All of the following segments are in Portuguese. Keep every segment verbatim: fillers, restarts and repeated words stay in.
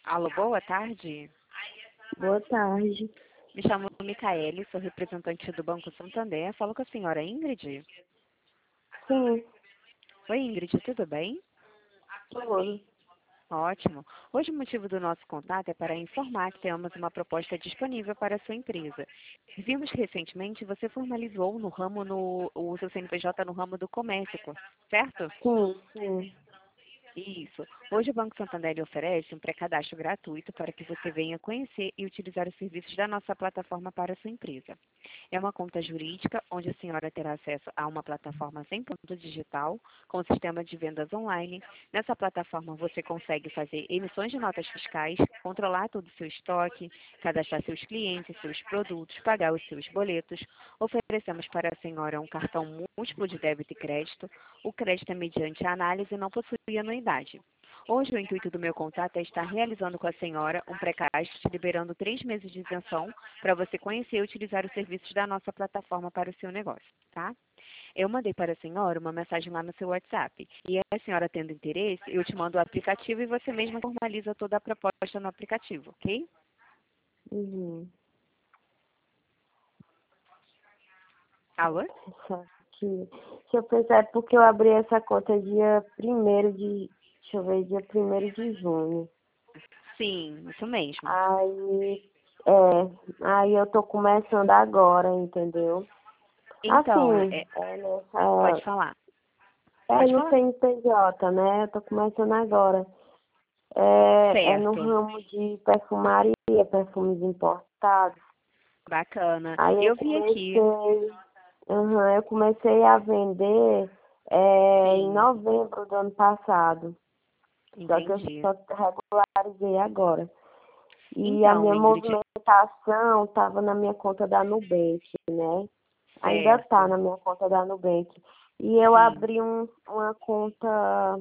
Alô, boa tarde. Boa tarde. Me chamo Micaele, sou representante do Banco Santander. Falo com a senhora Ingrid. Sim, Oi, Ingrid, tudo bem? tudo. Ótimo. Hoje o motivo do nosso contato é para informar que temos uma proposta disponível para a sua empresa. Vimos que recentemente você formalizou no ramo no, o seu C N P J no ramo do comércio, certo? Sim, sim. Isso. Hoje o Banco Santander lhe oferece um pré-cadastro gratuito para que você venha conhecer e utilizar os serviços da nossa plataforma para a sua empresa. É uma conta jurídica onde a senhora terá acesso a uma plataforma cem por cento digital com sistema de vendas online. Nessa plataforma você consegue fazer emissões de notas fiscais, controlar todo o seu estoque, cadastrar seus clientes, seus produtos, pagar os seus boletos. Oferecemos para a senhora um cartão múltiplo de débito e crédito. O crédito é mediante a análise e não possui anuidade. Hoje, o intuito do meu contato é estar realizando com a senhora um pré-cadastro, te liberando três meses de isenção para você conhecer e utilizar os serviços da nossa plataforma para o seu negócio, tá? Eu mandei para a senhora uma mensagem lá no seu WhatsApp. E a senhora tendo interesse, eu te mando o aplicativo e você mesma formaliza toda a proposta no aplicativo, ok? Uhum. Alô? Só que, se eu pensar, é porque eu abri essa conta dia primeiro de, deixa eu ver, dia primeiro de junho. Sim, isso mesmo. Aí, é, aí eu tô começando agora, entendeu? Então, Assim, é, é pode nessa, falar. é Pode no falar. C N P J, né? Eu tô começando agora. É, é no Certo. ramo de perfumaria, perfumes importados. Bacana. Aí eu Eu vi aqui. comecei. Aham, eu comecei a vender é, em Sim, novembro do ano passado, só que eu entendi. só regularizei agora. E a Então, minha Ingrid, movimentação estava na minha conta da Nubank, né? Ainda está certo. na minha conta da Nubank. E eu Sim, abri um, uma conta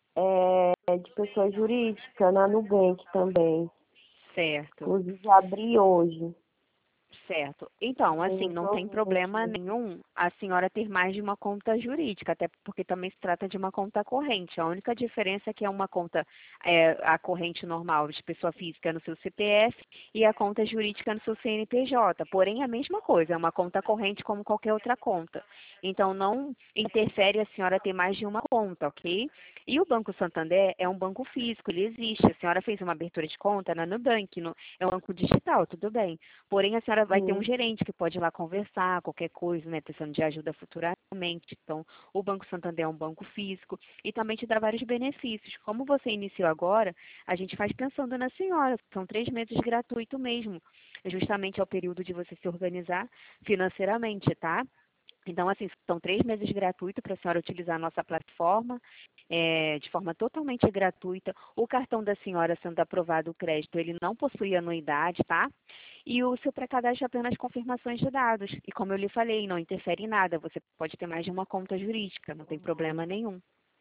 é, de pessoa jurídica na Nubank também. certo. Inclusive abri hoje. Certo. Então, Aí assim, eu não tô tem vendo problema aqui. nenhum a senhora ter mais de uma conta jurídica, até porque também se trata de uma conta corrente. A única diferença é que é uma conta, é, a corrente normal de pessoa física no seu C P F e a conta jurídica no seu C N P J. Porém, é a mesma coisa, é uma conta corrente como qualquer outra conta. Então, não interfere a senhora ter mais de uma conta, ok? E o Banco Santander é um banco físico, ele existe. A senhora fez uma abertura de conta na Nubank, no, é um banco digital, tudo bem. Porém, a senhora vai ter um Sim. gerente que pode ir lá conversar, qualquer coisa, né, precisando de ajuda futuramente. Então, o Banco Santander é um banco físico e também te dá vários benefícios. Como você iniciou agora, a gente faz pensando na senhora. São três meses gratuito mesmo. Justamente é o período de você se organizar financeiramente, tá? Então, assim, são três meses gratuitos para a senhora utilizar a nossa plataforma, é, de forma totalmente gratuita. O cartão da senhora sendo aprovado o crédito, ele não possui anuidade, tá? E o seu pré-cadastro é apenas confirmações de dados. E como eu lhe falei, não interfere em nada. Você pode ter mais de uma conta jurídica, não tem problema nenhum.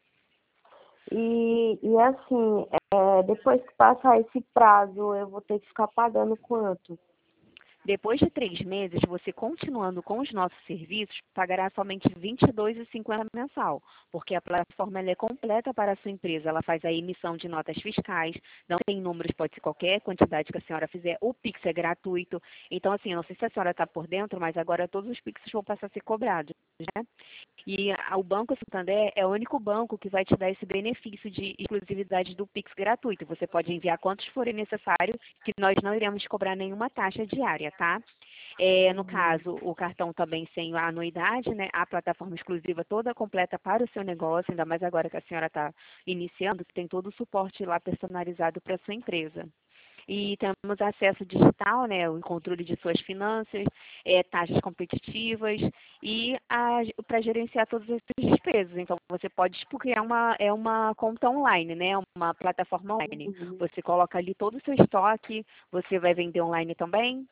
E, e assim, é, depois que passar esse prazo, eu vou ter que ficar pagando quanto? Depois de três meses, você continuando com os nossos serviços, pagará somente vinte e dois reais e cinquenta centavos mensal, porque a plataforma ela é completa para a sua empresa. Ela faz a emissão de notas fiscais, não tem números, pode ser qualquer quantidade que a senhora fizer. O Pix é gratuito. Então, assim, eu não sei se a senhora está por dentro, mas agora todos os Pix vão passar a ser cobrados, né? E a- o Banco Santander é o único banco que vai te dar esse benefício de exclusividade do Pix gratuito. Você pode enviar quantos forem necessário, que nós não iremos cobrar nenhuma taxa diária, tá? É, no Uhum. caso, o cartão também sem a anuidade, né? A plataforma exclusiva toda completa para o seu negócio, ainda mais agora que a senhora está iniciando, que tem todo o suporte lá personalizado para a sua empresa. E temos acesso digital, né, o controle de suas finanças, é, taxas competitivas e para gerenciar todas as suas despesas. Então, você pode, porque é uma, é uma conta online, né, uma plataforma online. Uhum. Você coloca ali todo o seu estoque, você vai vender online também.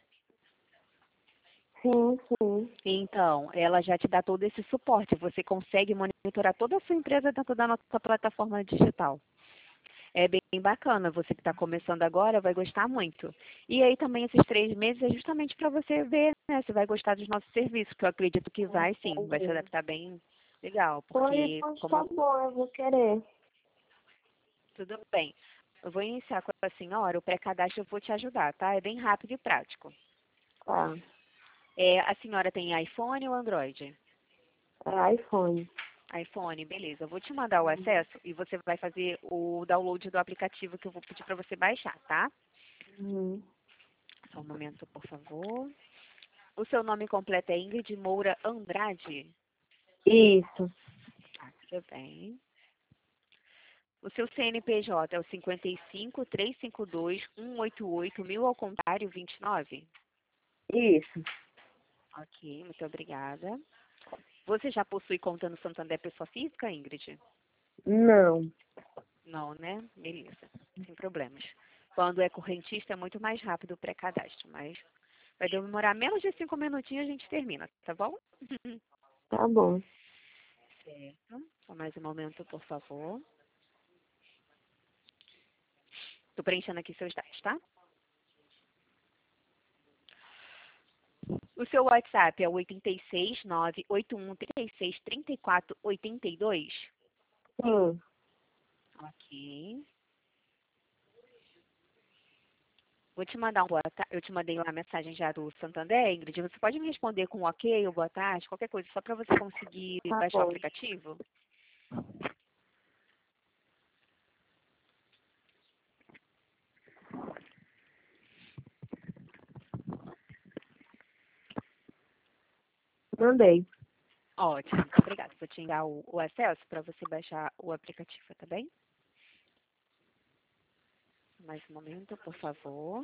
Sim, sim. Então, ela já te dá todo esse suporte. Você consegue monitorar toda a sua empresa dentro da nossa plataforma digital. É bem bacana, você que está começando agora vai gostar muito. E aí também esses três meses é justamente para você ver, né, se vai gostar dos nossos serviços, que eu acredito que vai sim, vai se Entendi. adaptar bem legal, Pois, porque pois tá como bom, eu vou querer. tudo bem. Eu vou iniciar com a senhora, o pré-cadastro eu vou te ajudar, tá? É bem rápido e prático. Tá. É, a senhora tem iPhone ou Android? É iPhone. iPhone, beleza. Eu vou te mandar o acesso e você vai fazer o download do aplicativo que eu vou pedir para você baixar, tá? Uhum. Só um momento, por favor. O seu nome completo é Ingrid Moura Andrade? Isso. Ah, tudo bem. O seu C N P J é o cinquenta e cinco, trezentos e cinquenta e dois, cento e oitenta e oito, mil ao contrário, vinte e nove? Isso. Ok, muito obrigada. Você já possui conta no Santander Pessoa Física, Ingrid? Não. Não, né? Beleza, sem problemas. Quando é correntista é muito mais rápido o pré-cadastro, mas vai demorar menos de cinco minutinhos e a gente termina, tá bom? Tá bom. Certo. Só mais um momento, por favor. Estou preenchendo aqui seus dados, tá? O seu WhatsApp é o oito seis, nove oito um, três seis, três quatro, oito dois? Sim. Ok. Vou te mandar um boa tarde. Eu te mandei lá a mensagem já do Santander, Ingrid. Você pode me responder com um ok ou boa tarde, qualquer coisa, só para você conseguir Tá baixar o bom. aplicativo? Mandei. Ótimo, muito obrigada. Vou te enviar o, o acesso para você baixar o aplicativo, tá bem? Mais um momento, por favor.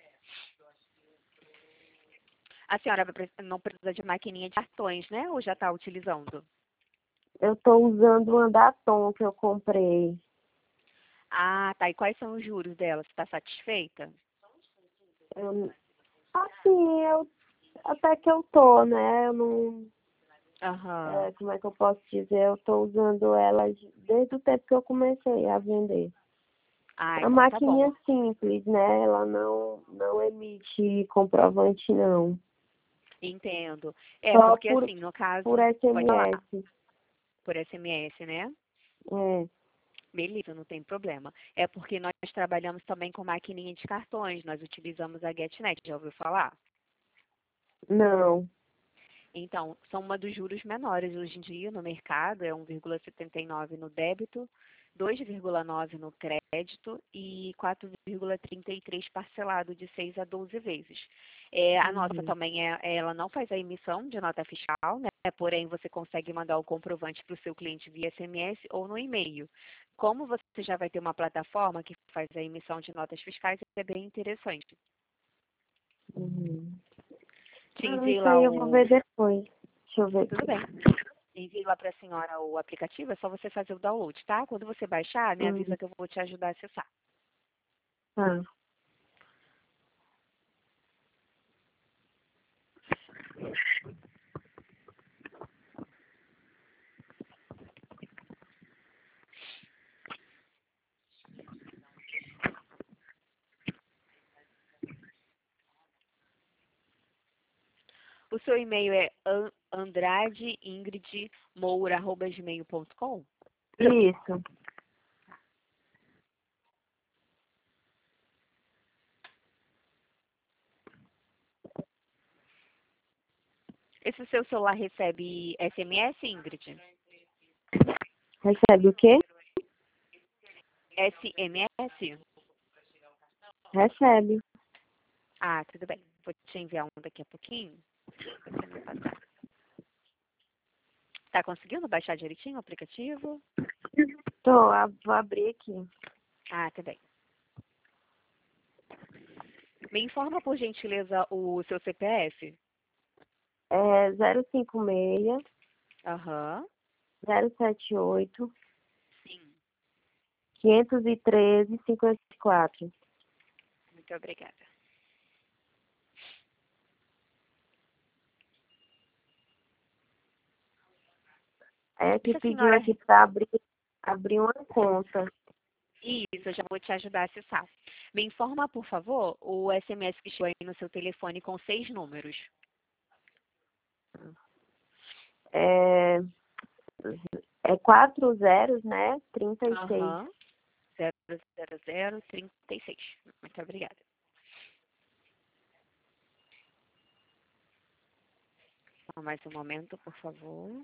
A senhora vai pre- não precisa de maquininha de cartões, né? Ou já está utilizando? Eu tô usando o Andatom que eu comprei. Ah, tá. E quais são os juros dela? Você está satisfeita? Eu, assim, eu até que eu tô, né? Eu não. Aham. É, como é que eu posso dizer? Eu tô usando ela de- desde o tempo que eu comecei a vender. Ah, A então tá bom. maquininha simples, né? Ela não, não emite comprovante, não. Entendo. É, Só porque por, assim, no caso, por pode falar, S M S. por S M S, né? É. Beleza, não tem problema. É porque nós trabalhamos também com maquininha de cartões, nós utilizamos a GetNet, já ouviu falar? Não. Então, são uma dos juros menores hoje em dia no mercado, é um vírgula setenta e nove no débito, dois vírgula nove no crédito e quatro vírgula trinta e três parcelado de seis a doze vezes. É, a nossa Uhum. também, é, ela não faz a emissão de nota fiscal, né? Porém, você consegue mandar o comprovante para o seu cliente via S M S ou no e-mail. Como você já vai ter uma plataforma que faz a emissão de notas fiscais, é bem interessante. Uhum. Te Ah, enviei isso lá aí eu vou o... ver depois. Deixa eu ver Tudo aqui. bem. Envie lá para a senhora o aplicativo, é só você fazer o download, tá? Quando você baixar, me Uhum. avisa que eu vou te ajudar a acessar. Tá. O seu e-mail é an- andradeingridmoura arroba gmail ponto com? Isso. Esse seu celular recebe S M S, Ingrid? Recebe o quê? S M S? Recebe. Ah, tudo bem. Vou te enviar um daqui a pouquinho. Você me passar. Tá conseguindo baixar direitinho o aplicativo? Tô, a- vou abrir aqui. Ah, tá bem. Me informa, por gentileza, o seu C P F? É zero cinco seis, Aham. zero sete oito, Sim. quinhentos e treze, cinquenta e quatro. Muito obrigada. É que Deixa a pediu senhora... aqui para abrir, abrir uma conta. Isso, eu já vou te ajudar a acessar. Me informa, por favor, o S M S que chegou aí no seu telefone com seis números. É, é quatro zeros, né? trinta e seis. Aham. zero zero zero trinta e seis. Muito obrigada. Só mais um momento, por favor.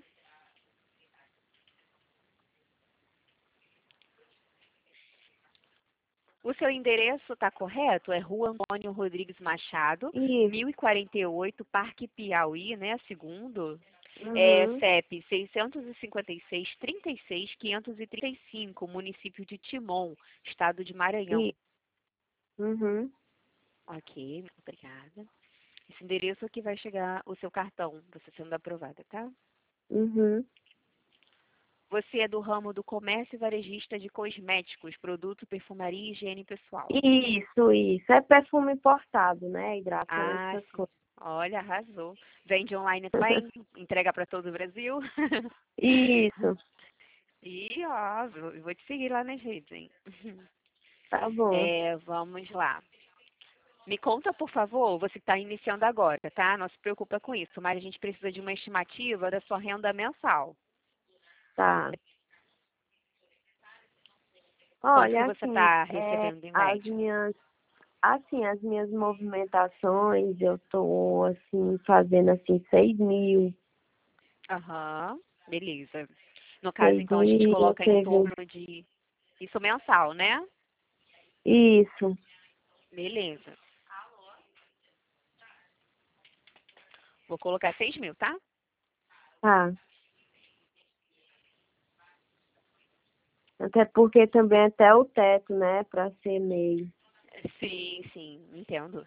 O seu endereço está correto? É Rua Antônio Rodrigues Machado, Isso. mil e quarenta e oito, Parque Piauí, né? Segundo. É Uhum. C E P seiscentos e cinquenta e seis, trinta e seis, quinhentos e trinta e cinco, município de Timon, estado de Maranhão. Isso. Uhum. Ok, muito obrigada. Esse endereço aqui vai chegar o seu cartão, você sendo aprovada, tá? Uhum. Você é do ramo do comércio varejista de cosméticos, produto, perfumaria e higiene pessoal. Isso, isso. É perfume importado, né? Hidratante, Ah, essas sim. coisas. Olha, arrasou. Vende online também? Entrega para todo o Brasil? Isso. E, ó, vou vou te seguir lá nas redes, hein? Tá bom. É, vamos lá. Me conta, por favor, você que está iniciando agora, tá? Não se preocupa com isso, mas a gente precisa de uma estimativa da sua renda mensal. Tá. Quanto que Olha, você assim, está é, recebendo em as média? minhas, assim, as minhas movimentações, eu tô, assim, fazendo, assim, seis mil, Aham, beleza. No caso, seis então, a gente mil, coloca em teve, torno de... Isso mensal, né? isso, Beleza. Vou colocar seis mil, tá? tá. Até porque também até o teto, né, pra ser meio. Sim, sim, entendo.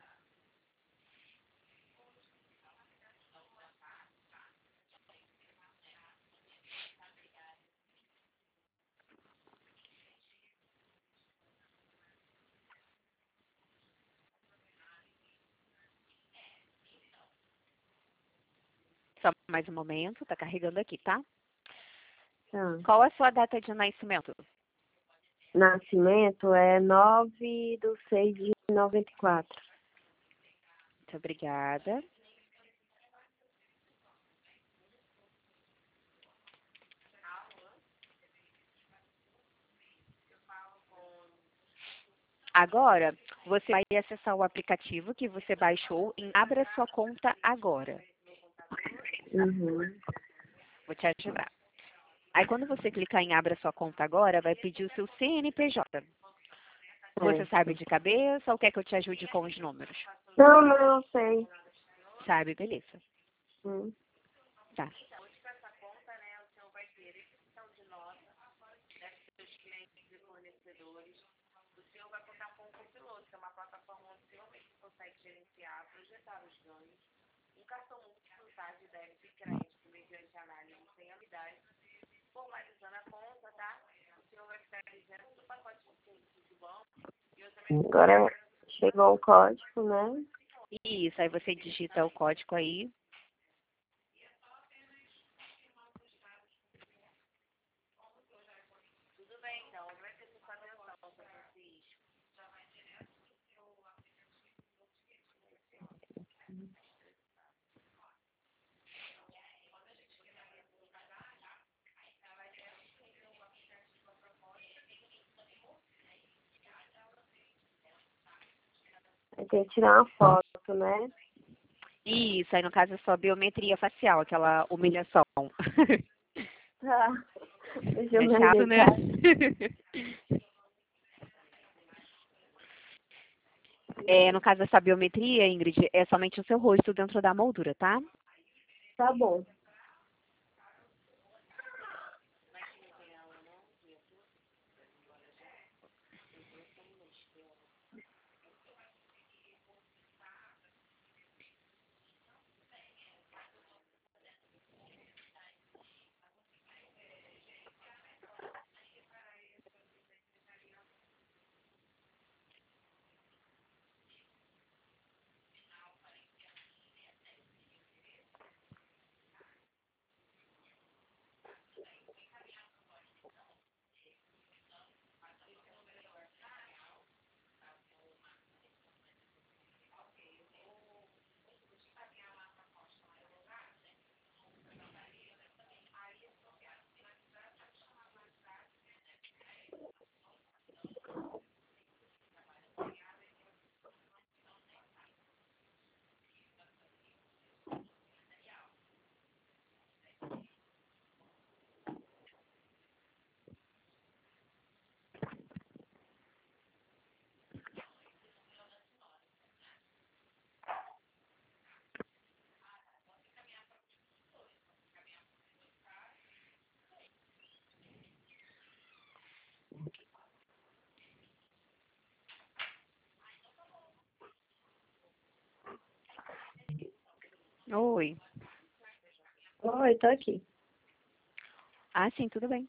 Só mais um momento, tá carregando aqui, tá? Tá. Qual a sua data de nascimento? Nascimento é nove do seis de noventa e quatro. Muito obrigada. Agora, você vai acessar o aplicativo que você baixou em Abra Sua Conta Agora. Uhum. Vou te ajudar. Aí, quando você clicar em Abra Sua Conta Agora, vai pedir o seu C N P J. Você sabe Certo. de cabeça ou quer que eu te ajude com os números? Não, não, sei. Sabe, beleza. Hum. Tá. Agora chegou o código, né? Isso, aí você digita o código aí. Aí tem que tirar uma foto, né? Isso, aí no caso é só biometria facial, aquela humilhação. Tá. Deixa eu É me chato, né? ajeitar. É, no caso dessa biometria, Ingrid, é somente o seu rosto dentro da moldura, tá? Tá bom. Oi. Oi, tô aqui. Ah, sim, tudo bem.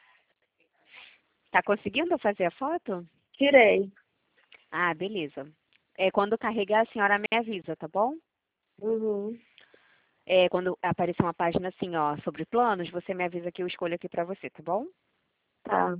Tá conseguindo fazer a foto? Tirei. Ah, beleza. É, quando carregar, a senhora me avisa, tá bom? Uhum. É, quando aparecer uma página assim, ó, sobre planos, você me avisa que eu escolho aqui pra você, tá bom? Tá.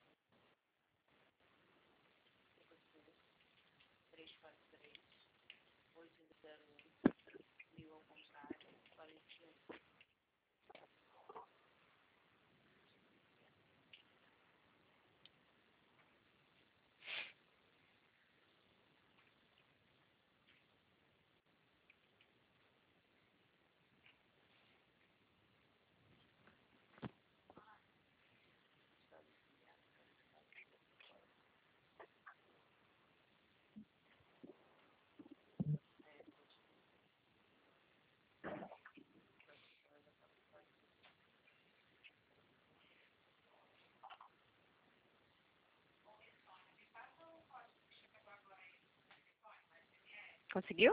Conseguiu?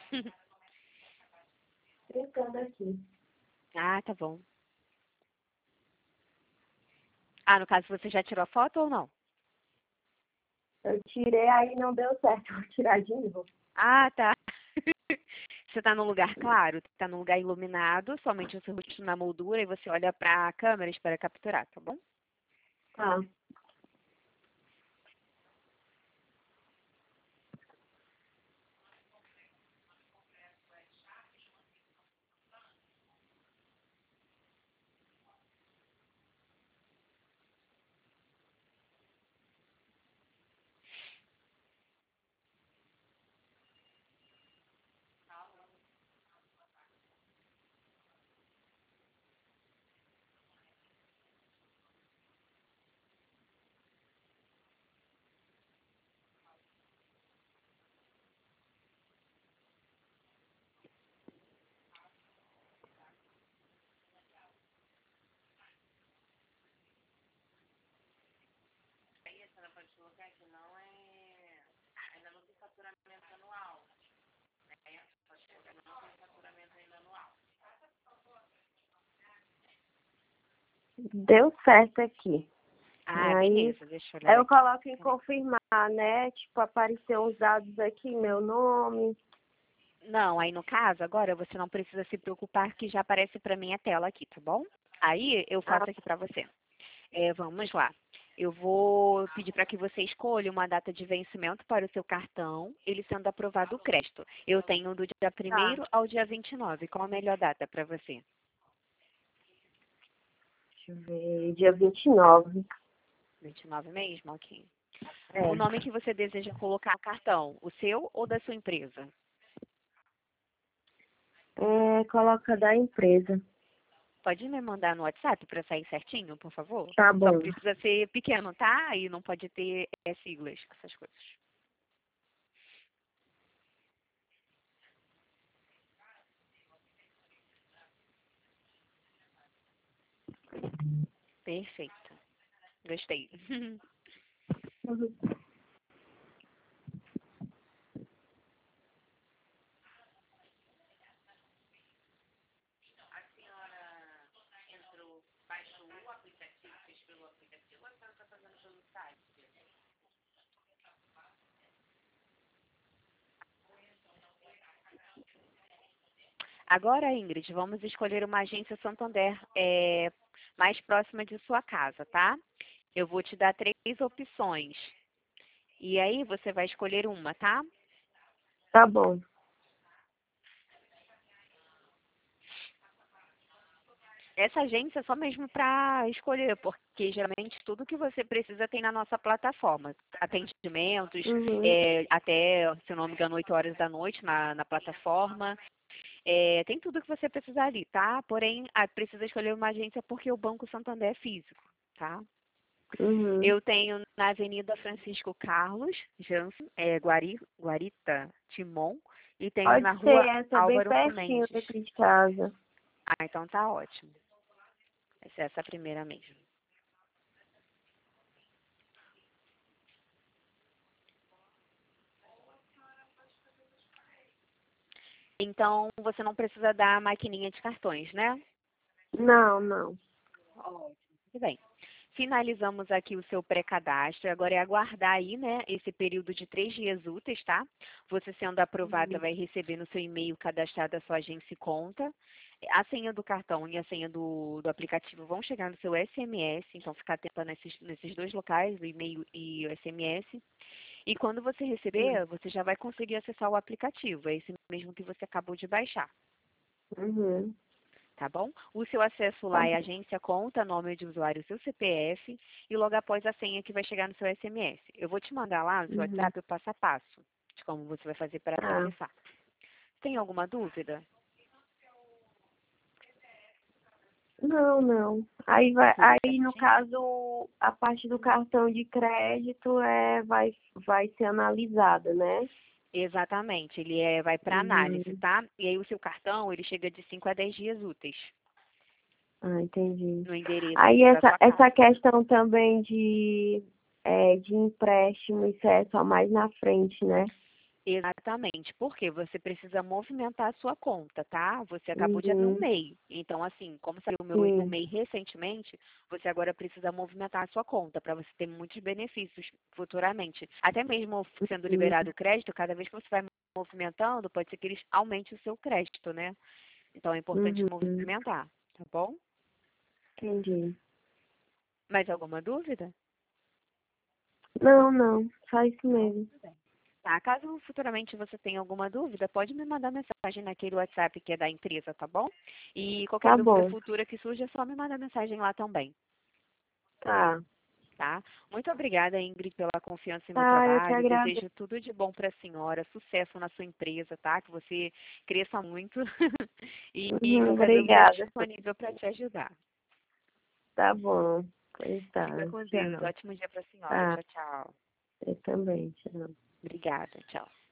Clicando aqui. Ah, tá bom. Ah, no caso, você já tirou a foto ou não? Eu tirei, aí não deu certo. Vou tirar de novo. Ah, tá. Você tá num lugar claro, tá num lugar iluminado, somente o seu rosto na moldura e você olha pra câmera e espera capturar, tá bom? Tá. Deu certo aqui. Ah, Aí, beleza, deixa eu olhar aí eu aqui. coloco em confirmar, né? Tipo, apareceu os dados aqui, meu nome. Não, aí no caso, agora você não precisa se preocupar que já aparece pra mim a tela aqui, tá bom? Aí eu Ah, faço aqui pra você. É, vamos lá. Eu vou pedir para que você escolha uma data de vencimento para o seu cartão, ele sendo aprovado o crédito. Eu tenho do dia tá. primeiro ao dia vinte e nove. Qual a melhor data para você? Deixa eu ver. Dia vinte e nove. vinte e nove mesmo? Ok. O É. nome que você deseja colocar no cartão, o seu ou da sua empresa? É, coloca da empresa. Pode me mandar no WhatsApp para sair certinho, por favor? Tá Só bom. precisa ser pequeno, tá? E não pode ter é, siglas, essas coisas. Perfeito. Gostei. Uhum. Agora, Ingrid, vamos escolher uma agência Santander é, mais próxima de sua casa, tá? Eu vou te dar três opções. E aí você vai escolher uma, tá? Tá bom. Essa agência é só mesmo para escolher, porque geralmente tudo que você precisa tem na nossa plataforma. Atendimentos, Uhum. é, até, se eu não me engano, oito horas da noite na, na plataforma. É, tem tudo que você precisar ali, tá? Porém, ah, precisa escolher uma agência porque o Banco Santander é físico, tá? Uhum. Eu tenho na Avenida Francisco Carlos Jansen, é, Guari, Guarita Timon, e tenho Pode na ser Rua essa, bem Álvaro pertinho Mendes. daqui de casa. Ah, então tá ótimo. Vai ser essa a primeira mesmo. Então, você não precisa dar a maquininha de cartões, né? Não, não. Ótimo. Muito bem. Finalizamos aqui o seu pré-cadastro. Agora é aguardar aí, né, esse período de três dias úteis, tá? Você sendo aprovada, Uhum. vai receber no seu e-mail cadastrado a sua agência e conta. A senha do cartão e a senha do, do aplicativo vão chegar no seu S M S, então ficar atenta nesses, nesses dois locais, o e-mail e o S M S. E quando você receber, você já vai conseguir acessar o aplicativo, é esse mesmo que você acabou de baixar. Uhum. Tá bom? O seu acesso Tá lá é bom. agência, conta, nome de usuário, seu C P F e logo após a senha que vai chegar no seu S M S. Eu vou te mandar lá no seu Uhum. WhatsApp o passo a passo de como você vai fazer para Tá. acessar. Tem alguma dúvida? Não, não. Aí vai, Tudo aí no certinho? caso, a parte do cartão de crédito é, vai, vai ser analisada, né? Exatamente, ele é, vai para análise, Uhum. tá? E aí o seu cartão, ele chega de cinco a dez dias úteis Ah, entendi. no endereço Aí da essa, sua essa casa. questão também de, é, de empréstimo, isso é só mais na frente, né? Exatamente, porque você precisa movimentar a sua conta, tá? Você acabou de abrir um Uhum. M E I. Então, assim, como saiu o meu o Sim. M E I recentemente, você agora precisa movimentar a sua conta para você ter muitos benefícios futuramente. Até mesmo sendo Uhum. liberado o crédito, cada vez que você vai movimentando, pode ser que eles aumentem o seu crédito, né? Então é importante Uhum. movimentar, tá bom? Entendi. Mais alguma dúvida? Não, não. Só isso Não? mesmo. Tá, caso futuramente você tenha alguma dúvida, pode me mandar mensagem naquele WhatsApp que é da empresa, tá bom? E qualquer Tá dúvida bom. futura que surja, é só me mandar mensagem lá também, Tá. tá? Muito obrigada, Ingrid, pela confiança em meu Tá, eu que trabalho. agradeço. Desejo tudo de bom para a senhora, sucesso na sua empresa, tá? Que você cresça muito. E, e Uhum, qualquer dúvida, eu estou obrigada. disponível para te ajudar. Tá bom. Pois tá. Fica com Deus. Tchau. Ótimo dia para a senhora. Tá. Tchau, tchau. Eu também. Tchau. Obrigada. Tchau.